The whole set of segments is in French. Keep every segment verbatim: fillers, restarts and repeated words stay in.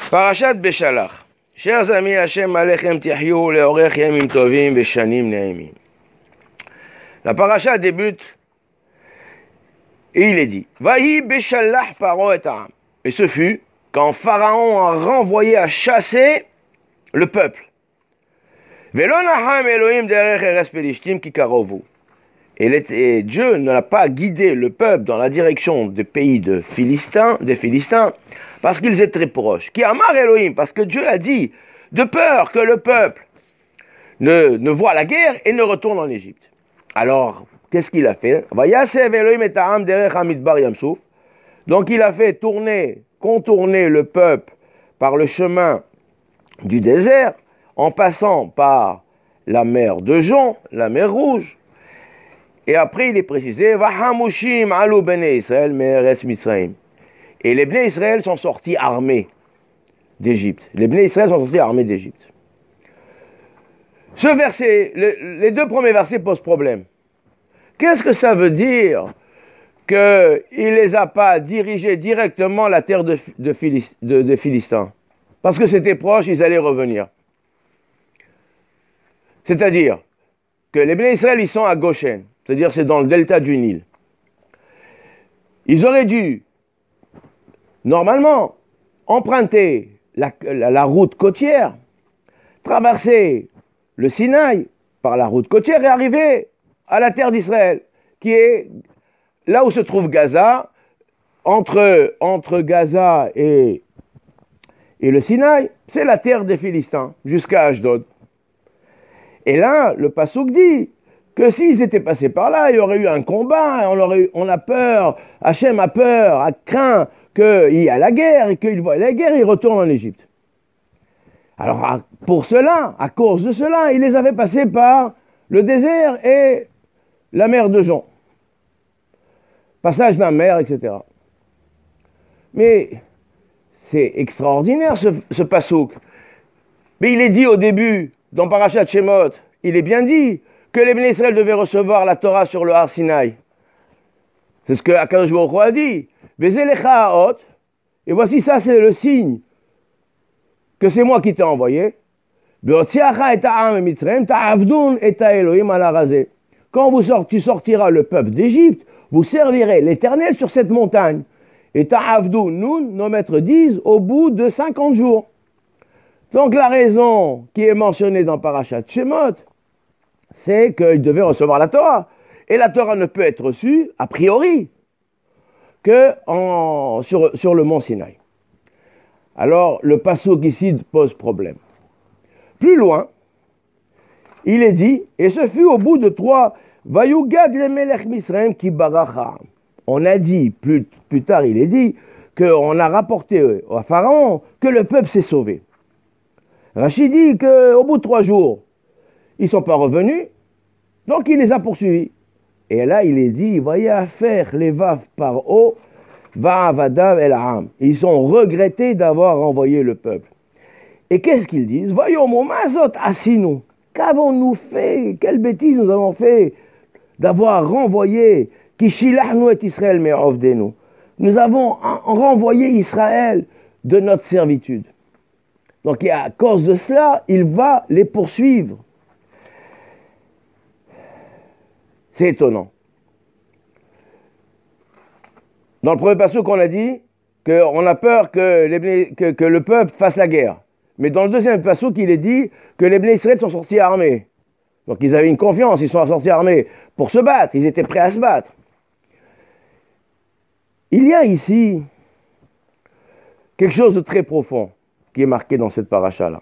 Parashat Beshalach. Chers amis, Hashem Alechem Tihyou Leorech Yamim Tovim Veshanim Ne'emim. La parasha débute et il est dit Vahi Beshalach Paro et Ha'am. Et ce fut quand Pharaon a renvoyé à chasser le peuple. Velo Naham Elohim Derech Eres Pelishtim Kikarovu. Et Dieu n'a pas guidé le peuple dans la direction des pays de Philistins, des Philistins, parce qu'ils étaient très proches. Qui amar Elohim, parce que Dieu a dit, de peur que le peuple ne, ne voit la guerre et ne retourne en Égypte. Alors, qu'est-ce qu'il a fait? Donc il a fait tourner, contourner le peuple par le chemin du désert, en passant par la mer de Jon, la mer Rouge. Et après, il est précisé, Vahamushim alu bnei Israël me'eretz Mitzrayim. Et les Bnei Israël sont sortis armés d'Égypte. Les Bnei Israël sont sortis armés d'Égypte. Ce verset, le, les deux premiers versets posent problème. Qu'est-ce que ça veut dire qu'il ne les a pas dirigés directement à la terre de, de, Philist, de, de Philistins? Parce que c'était proche, ils allaient revenir. C'est-à-dire que les Bnei Israël, ils sont à Goshen. C'est-à-dire c'est dans le delta du Nil. Ils auraient dû, normalement, emprunter la, la, la route côtière, traverser le Sinaï par la route côtière et arriver à la terre d'Israël, qui est là où se trouve Gaza, entre, entre Gaza et, et le Sinaï, c'est la terre des Philistins, jusqu'à Ashdod. Et là, le Passouk dit que s'ils étaient passés par là, il y aurait eu un combat, on, aurait eu, on a peur, Hachem a peur, a craint qu'il y a la guerre, et qu'il voit la guerre, il retourne en Égypte. Alors, pour cela, à cause de cela, il les avait passés par le désert et la mer de Jon. Passage d'un mer, et cetera. Mais c'est extraordinaire ce, ce passouk. Mais il est dit au début, dans Parashat Shemot, il est bien dit que les Bnei Israël devaient recevoir la Torah sur le Har Sinaï. C'est ce que Akadosh Baruch Hu a dit. Et voici ça, c'est le signe que c'est moi qui t'ai envoyé. Quand vous sort, tu sortiras le peuple d'Égypte, vous servirez l'Éternel sur cette montagne. Et ta'avdun, nous, nos maîtres disent, au bout de cinquante jours. Donc la raison qui est mentionnée dans Parashat Shemot, c'est qu'ils devaient recevoir la Torah. Et la Torah ne peut être reçue, a priori, que en, sur, sur le mont Sinaï. Alors, le passouk ici pose problème. Plus loin, il est dit, et ce fut au bout de trois, Vayugad le Melech Misraim ki baracha. On a dit, plus, plus tard il est dit, qu'on a rapporté à Pharaon que le peuple s'est sauvé. Rachid dit qu'au bout de trois jours, ils ne sont pas revenus, donc il les a poursuivis. Et là, il est dit, voyez à faire les vav par eau, va avadav el ham. Ils ont regretté d'avoir envoyé le peuple. Et qu'est-ce qu'ils disent? Voyons, mon mazot asinu. Qu'avons-nous fait? Quelle bêtise nous avons fait d'avoir renvoyé Kishilachnu et Israël me'ovdenu. Nous avons renvoyé Israël de notre servitude. Donc à cause de cela, il va les poursuivre. C'est étonnant. Dans le premier passage qu'on a dit qu'on a peur que, les, que, que le peuple fasse la guerre. Mais dans le deuxième passage, il est dit que les Bnei Israël sont sortis armés. Donc ils avaient une confiance, ils sont sortis armés pour se battre, ils étaient prêts à se battre. Il y a ici quelque chose de très profond qui est marqué dans cette paracha-là.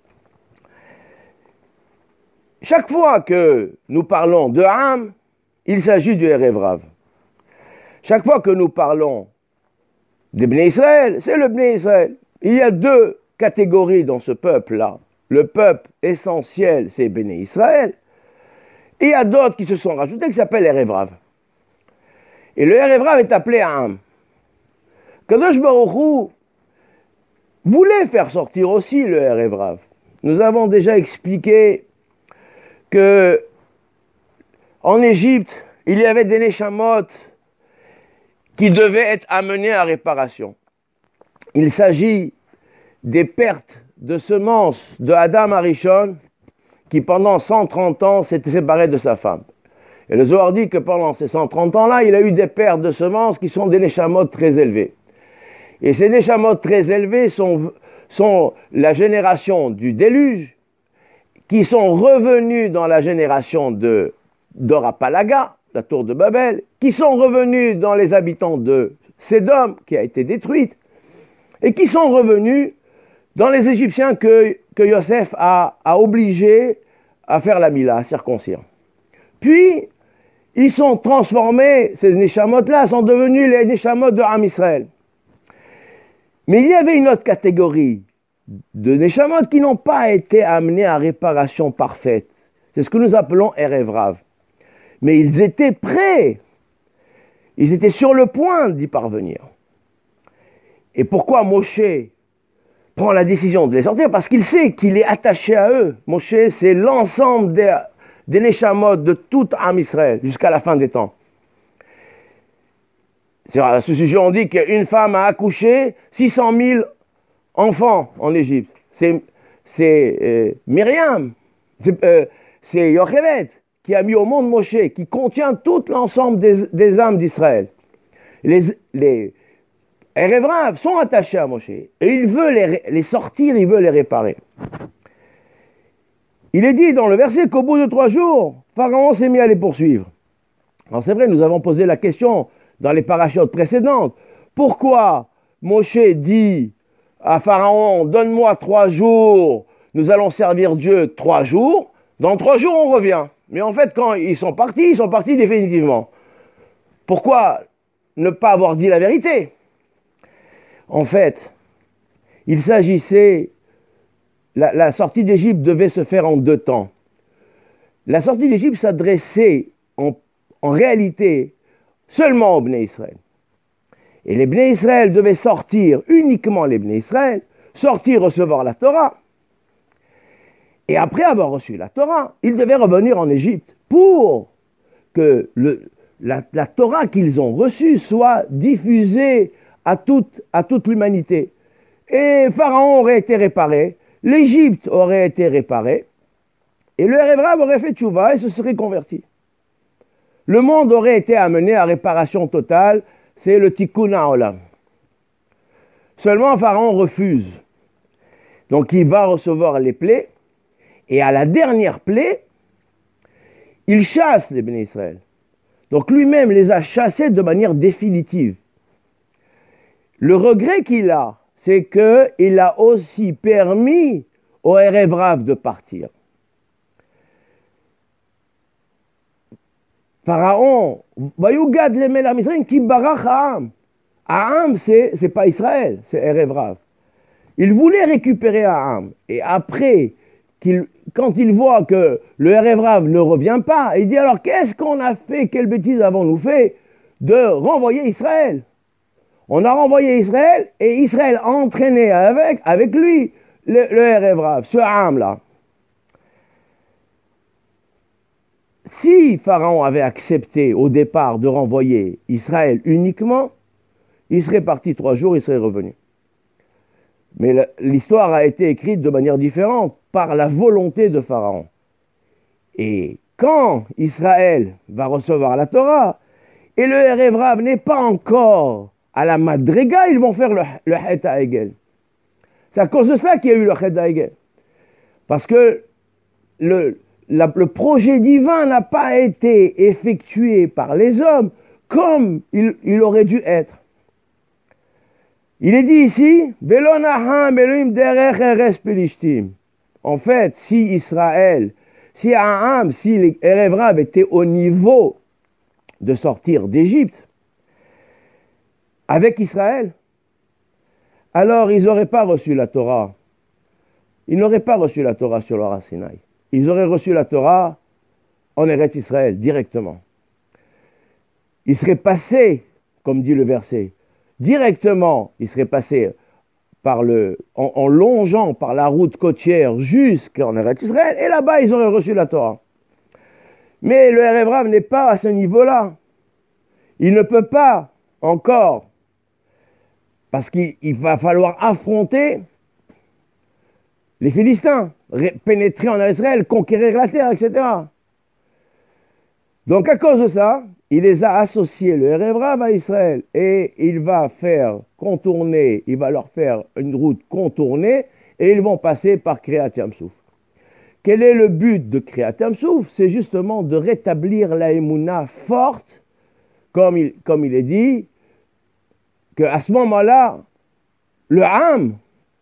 Chaque fois que nous parlons de Ham, il s'agit du Erev Rav. Chaque fois que nous parlons des Bnei Israël, c'est le Bnei Israël. Il y a deux catégories dans ce peuple-là. Le peuple essentiel, c'est Bnei Israël. Et il y a d'autres qui se sont rajoutés qui s'appellent Erev Rav. Et le Erev Rav est appelé Ham. Kadosh Baruch Hu voulait faire sortir aussi le Erev Rav. Nous avons déjà expliqué que en Égypte, il y avait des Neshamot qui devaient être amenés à réparation. Il s'agit des pertes de semences de Adam Arishon, qui pendant cent trente ans s'était séparé de sa femme. Et le Zohar dit que pendant ces cent trente ans-là, il a eu des pertes de semences qui sont des neshamot très élevés. Et ces neshamot très élevés sont, sont la génération du déluge, qui sont revenus dans la génération de d'Orapalaga, la tour de Babel, qui sont revenus dans les habitants de Sédom, qui a été détruite, et qui sont revenus dans les Égyptiens que, que Yosef a, a obligés à faire la mila, à circoncire. Puis, ils sont transformés, ces neshamot-là sont devenus les neshamot de Am Israël. Mais il y avait une autre catégorie de neshamot qui n'ont pas été amenés à réparation parfaite. C'est ce que nous appelons Erev Rav. Mais ils étaient prêts. Ils étaient sur le point d'y parvenir. Et pourquoi Moshe prend la décision de les sortir? Parce qu'il sait qu'il est attaché à eux. Moshe, c'est l'ensemble des, des neshamot de tout Am Israël jusqu'à la fin des temps. À ce sujet, on dit qu'une femme a accouché six cent mille enfants en Égypte. C'est, c'est euh, Myriam, c'est, euh, c'est Yocheved qui a mis au monde Moshe, qui contient tout l'ensemble des, des âmes d'Israël. Les, les Erev Rav sont attachés à Moshe et il veut les, les sortir, il veut les réparer. Il est dit dans le verset qu'au bout de trois jours, Pharaon s'est mis à les poursuivre. Alors c'est vrai, nous avons posé la question dans les parachutes précédentes. Pourquoi Moshe dit à Pharaon, donne-moi trois jours, nous allons servir Dieu trois jours, dans trois jours on revient. Mais en fait, quand ils sont partis, ils sont partis définitivement. Pourquoi ne pas avoir dit la vérité? En fait, il s'agissait, la, la sortie d'Égypte devait se faire en deux temps. La sortie d'Égypte s'adressait en, en réalité seulement aux Bnei Israël. Et les Bnei Israël devaient sortir, uniquement les Bnei Israël, sortir recevoir la Torah. Et après avoir reçu la Torah, ils devaient revenir en Égypte pour que le, la, la Torah qu'ils ont reçue soit diffusée à toute, à toute l'humanité. Et Pharaon aurait été réparé, l'Égypte aurait été réparée, et le Erev Rav aurait fait tchouva et se serait converti. Le monde aurait été amené à réparation totale, c'est le Tikkun HaOlam. Seulement Pharaon refuse. Donc il va recevoir les plaies, et à la dernière plaie, il chasse les Bnei Israël. Donc lui-même les a chassés de manière définitive. Le regret qu'il a, c'est qu'il a aussi permis au Erev Rav de partir. Pharaon, Vayugad le Melach Misraïm ki barach Ha'am. Ha'am, c'est, c'est pas Israël, c'est Erev Rav. Il voulait récupérer Ha'am. Et après, qu'il, quand il voit que le Erev Rav ne revient pas, il dit alors qu'est-ce qu'on a fait, quelle bêtise avons-nous fait de renvoyer Israël? On a renvoyé Israël et Israël a entraîné avec, avec lui le, le Erev Rav, ce Ha'am-là. Si Pharaon avait accepté au départ de renvoyer Israël uniquement, il serait parti trois jours, il serait revenu. Mais l'histoire a été écrite de manière différente, par la volonté de Pharaon. Et quand Israël va recevoir la Torah, et le Erev Rav n'est pas encore à la Madrega, ils vont faire le, le Het HaEgel. C'est à cause de cela qu'il y a eu le Het HaEgel. Parce que le, la, le projet divin n'a pas été effectué par les hommes comme il, il aurait dû être. Il est dit ici, en fait, si Israël, si Aham, si les Erev Rav étaient au niveau de sortir d'Égypte, avec Israël, alors ils n'auraient pas reçu la Torah. Ils n'auraient pas reçu la Torah sur le Har Sinaï. Ils auraient reçu la Torah en Eretz Israël, directement. Ils seraient passés, comme dit le verset, directement, ils seraient passés par le, en, en longeant par la route côtière jusqu'en Eretz Israël, et là-bas, ils auraient reçu la Torah. Mais le Erev Rav n'est pas à ce niveau-là. Il ne peut pas encore, parce qu'il va falloir affronter les Philistins, pénétrer en Israël, conquérir la terre, et cetera. Donc à cause de ça, il les a associés, le Erev Rav, à Israël, et il va faire contourner, il va leur faire une route contournée, et ils vont passer par Kriyat Yam-Souf. Quel est le but de Kriyat Yam-Souf? C'est justement de rétablir la Emouna forte, comme il, comme il est dit, qu'à ce moment-là, le Ham,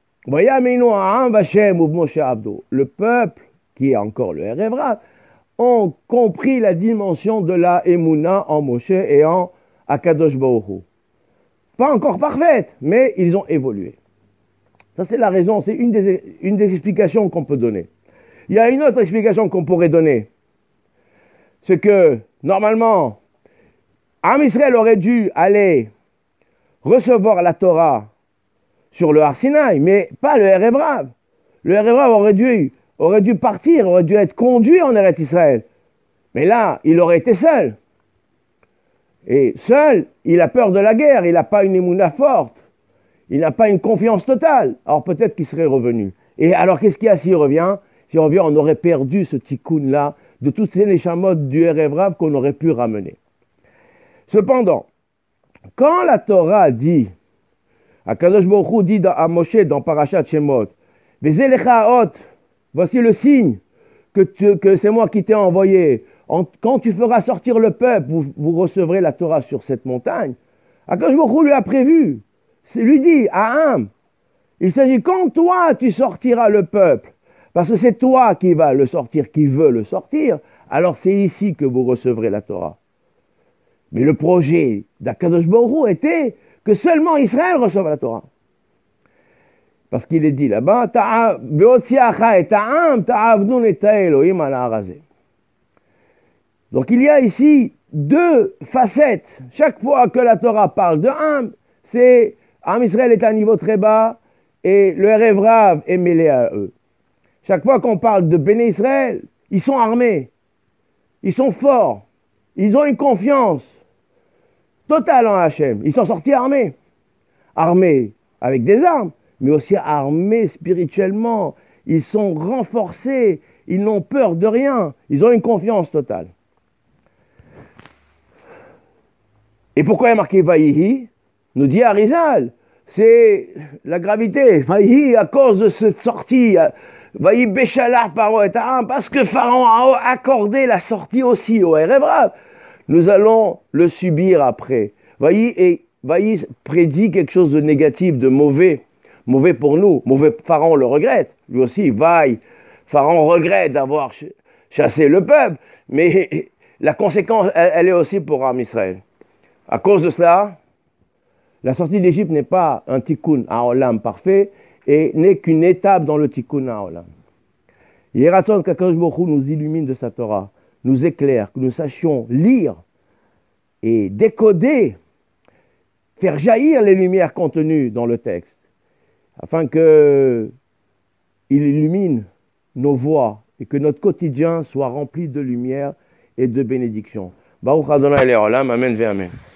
le peuple, qui est encore le Erev Rav, ont compris la dimension de la Emouna en Moshe et en Akadosh Baruch Hu. Pas encore parfaite, mais ils ont évolué. Ça, c'est la raison, c'est une des, une des explications qu'on peut donner. Il y a une autre explication qu'on pourrait donner. C'est que, normalement, Am Israël aurait dû aller recevoir la Torah sur le Har Sinaï, mais pas le Erev Rav. Le Erev Rav aurait dû, aurait dû partir, aurait dû être conduit en Eretz Israël. Mais là, il aurait été seul. Et seul, il a peur de la guerre, il n'a pas une émouna forte, il n'a pas une confiance totale. Alors peut-être qu'il serait revenu. Et alors qu'est-ce qu'il y a s'il revient? S'il revient, on aurait perdu ce tikkun-là de toutes ces néchamotes du Erev Rav qu'on aurait pu ramener. Cependant, quand la Torah dit, Akadosh Baruch Hu dit à Moshe dans Parashat Shemot, voici le signe que, tu, que c'est moi qui t'ai envoyé. En, quand tu feras sortir le peuple, vous, vous recevrez la Torah sur cette montagne. Akadosh Baruch Hu lui a prévu, c'est lui dit à Ham, il s'agit quand toi tu sortiras le peuple, parce que c'est toi qui vas le sortir, qui veut le sortir, alors c'est ici que vous recevrez la Torah. Mais le projet d'Akadosh Baruch Hu était que seulement Israël reçoive la Torah. Parce qu'il est dit là-bas, donc il y a ici deux facettes. Chaque fois que la Torah parle de Ham, c'est Ham Israël est à un niveau très bas et le Erev Rav est mêlé à eux. Chaque fois qu'on parle de Béné Israël, ils sont armés, ils sont forts, ils ont une confiance totale en Hachem. Ils sont sortis armés. Armés avec des armes, mais aussi armés spirituellement. Ils sont renforcés, ils n'ont peur de rien, ils ont une confiance totale. Et pourquoi il y a marqué Vaïhi? Nous dit Arizal, c'est la gravité. Vaïhi à cause de cette sortie. Vaïhi Béchalar Paro et Aham, parce que Pharaon a accordé la sortie aussi au Erev Rav. Nous allons le subir après. Vaïhi et Vaïhi prédit quelque chose de négatif, de mauvais. Mauvais pour nous. Mauvais, Pharaon le regrette. Lui aussi, Vaï. Pharaon regrette d'avoir chassé le peuple. Mais la conséquence, elle, elle est aussi pour Am Israël. À cause de cela, la sortie d'Égypte n'est pas un tikkun ha'olam parfait et n'est qu'une étape dans le tikkun ha'olam. Yeraton qu'Akadosh Baruch Hu nous illumine de sa Torah, nous éclaire, que nous sachions lire et décoder, faire jaillir les lumières contenues dans le texte, afin que il illumine nos voies et que notre quotidien soit rempli de lumière et de bénédiction. Baruch Adonai Le'olam, Amen ve Amen.